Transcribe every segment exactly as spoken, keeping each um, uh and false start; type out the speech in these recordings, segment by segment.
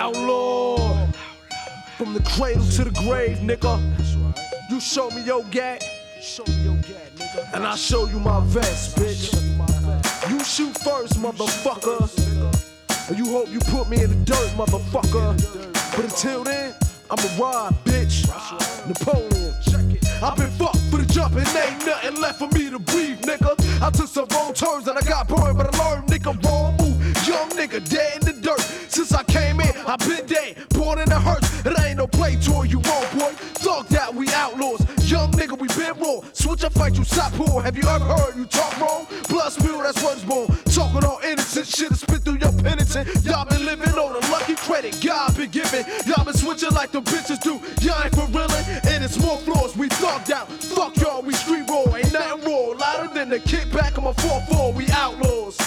Outlaw, from the cradle to the grave, nigga. You show me your gat, and I show you my vest, bitch. You shoot first, motherfucker, and you hope you put me in the dirt, motherfucker. But until then, I'ma ride, bitch. Napoleon. I've been fucked for the jump and ain't nothing left for me to breathe, nigga. I took some wrong turns and I got burned, but I learned, nigga, wrong move. Young nigga, dead in the dirt. Since I came in, I been dead, born in the hurts. It ain't no play toy, you wrong, boy. Thought that we outlaws. Young nigga, we been raw. Switch up, fight, you stop poor. Have you ever heard you talk wrong? Blood spill, that's what's born. Talking all innocent shit and spit through your penitent. Y'all been living on a lucky credit God been giving. Y'all been switching like the bitches do. Y'all ain't for reallin', and it's more floors. We thugged out. Fuck y'all, we street roll. Ain't nothing raw. Louder than the kickback on my four four. We outlaws.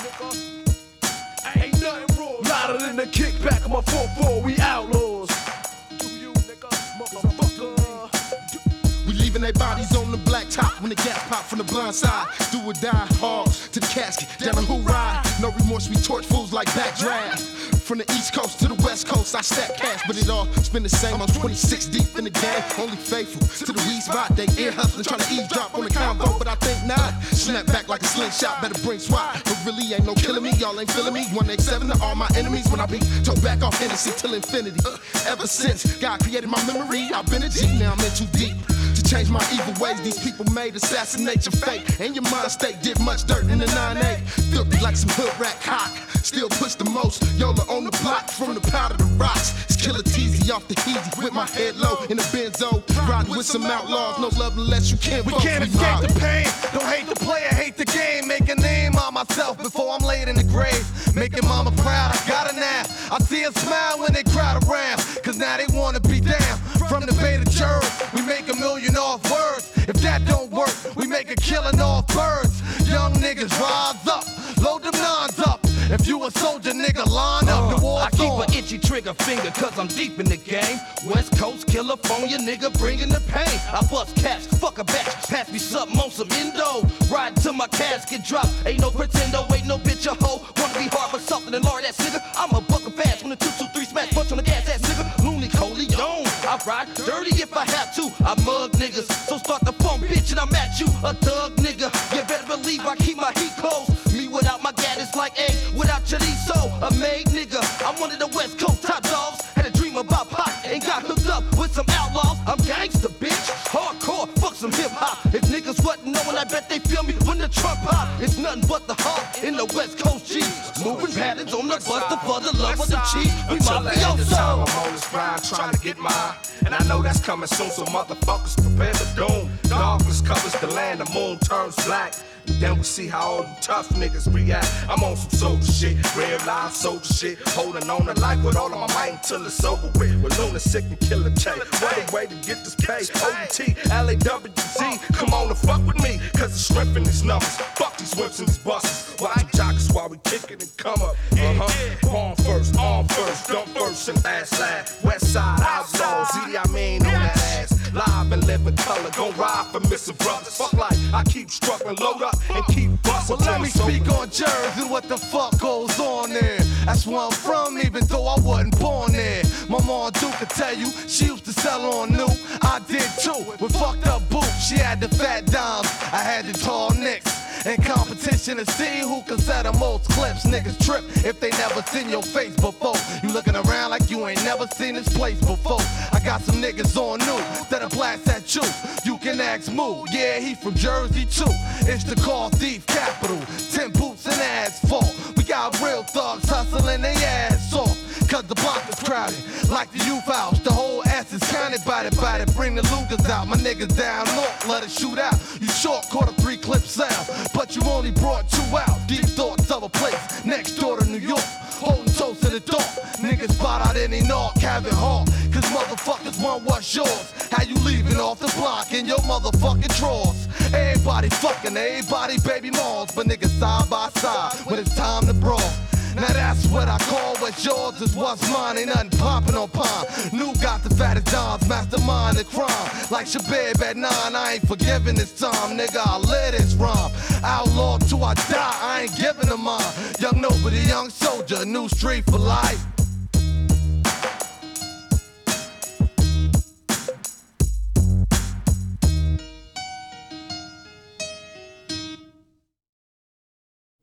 Ain't nothing raw. Louder than the kickback on my four four. We outlaws. Do you, nigga, motherfucker. We leaving their bodies on the black top when the gas pop from the blind side. Do or die, hard to the casket, down the who ride. No remorse, we torch fools like backdraft. From the east coast to the west coast, I stack cash, but it all spin the same. I'm twenty-six deep in the game, only faithful to the weed spot. They ear hustling, trying to eavesdrop on the convo, but I think not. Snap back like a slingshot, better bring SWAT. But really ain't no killing me, y'all ain't feeling me. one eight seven to all my enemies when I be toe back off Hennessy till infinity. Ever since God created my memory, I've been a G, now I'm in too deep to change my evil ways. These people made assassination fake, and your mind state did much dirt in the nine eight. Filthy like some hood rat cock, still push the most. Yola on the block, from the powder to rocks. It's Killer Teezy off the Heezy with my head low in the benzo. Riding with some outlaws, no love unless you can't. We can't escape the pain. Don't hate the player, hate the game. Make a name on myself before I'm laid in the grave. Making mama proud, I got her now. I see her smile when they crowd around, cause now they wanna be down. From the Bay to Jerv, we make a million off words. If that don't work, we make a killing off birds. Young niggas rise up, load them nines up. If you a soldier, nigga, line up, the war's I keep on. an itchy trigger finger cause I'm deep in the game. West Coast, California, nigga, bringing the pain. I bust cash, fuck a batch, pass me something on some endo. Ride till my casket drop, ain't no pretendo, ain't no bitch a hoe. Wanna be hard for something and lard ass nigga. I'm a buck fast when the two two three smash punch on the gas ass nigga. Looney Coleon, I ride dirty if I have to. I mug niggas, so start the phone bitch and I'm at you. A thug nigga, you better believe I keep my heat close. Me without my gat is like egg without chorizo. A made nigga, I'm one of the West Coast top dogs. Had a dream about pop and got hooked up with some outlaws. I'm gangsta, bitch, hardcore, fuck some hip hop. If niggas wasn't knowing, I bet they feel me when the trump pop. It's nothing but the heart in the West Coast G. Moving patterns on the bus, the for the love of the cheap. We mafioso. I'm on this grind trying to get mine, and I know that's coming soon, so motherfuckers prepare for doom. Darkness covers the land, the moon turns black. Then we see how all the tough niggas react. I'm on some soldier shit, real life soldier shit. Holding on to life with all of my might until it's over with. With lunatic and killer K. What a way to get this pay. O U T, L A W Z. Come on and fuck with me, cause the strength in these numbers. Fuck these whips and these buses. Watch them joggers while we kick it and come up. Uh-huh. Palm first, arm first, dump first and last last. West side outlaws, Z I mean on that ass. Live and live in color, gon' ride for missing brothers. Fuck like I keep struggling, load up and keep busting. Well, let me speak on Jersey, what the fuck goes on there. That's where I'm from, even though I wasn't born there. My mom Duke could tell you, she used to sell on new. I did too, with fucked up boots. She had the fat dimes, I had the tall nicks. In competition to see who can set the most clips. Niggas trip if they never seen your face before. You looking around like you ain't never seen this place before. I got some niggas on new that'll blast at you. You can ask Moo, yeah, he from Jersey too. It's the car thief capital, ten boots and asphalt. We got real thugs hustling their ass off, cause the block is crowded like the youth house. The whole ass is counted by the by the bring the Lugers out. My niggas down north, let it shoot out. You short, caught a three clip sound, but you only brought two out. Deep thoughts of a place next door to New York, holding toast to the dark. Niggas spot out any knock, having heart, cause motherfuckers want what's yours. How you leaving off the block in your motherfucking drawers? Everybody fucking everybody baby moms, but niggas side by side when it's time to brawl. Now that's what I call what's yours is what's mine. Ain't nothing popping on pine. New got the fattest dons, mastermind the crime. Like Shabib at nine, I ain't forgiving this time. Nigga, I live this rhyme. Outlaw till I die, I ain't giving them mine. Young nobody, young soldier, new street for life.